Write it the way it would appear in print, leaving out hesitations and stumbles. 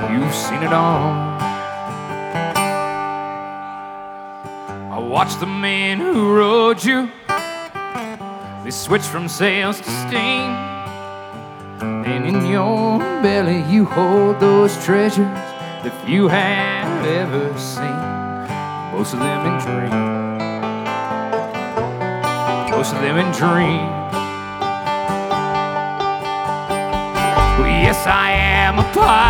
you've seen it all. I watched the men who rode you, they switched from sails to steam, and in your belly you hold those treasures that few have ever seen. Most of them in dreams, most of them in dreams. Well, yes, I am a pirate.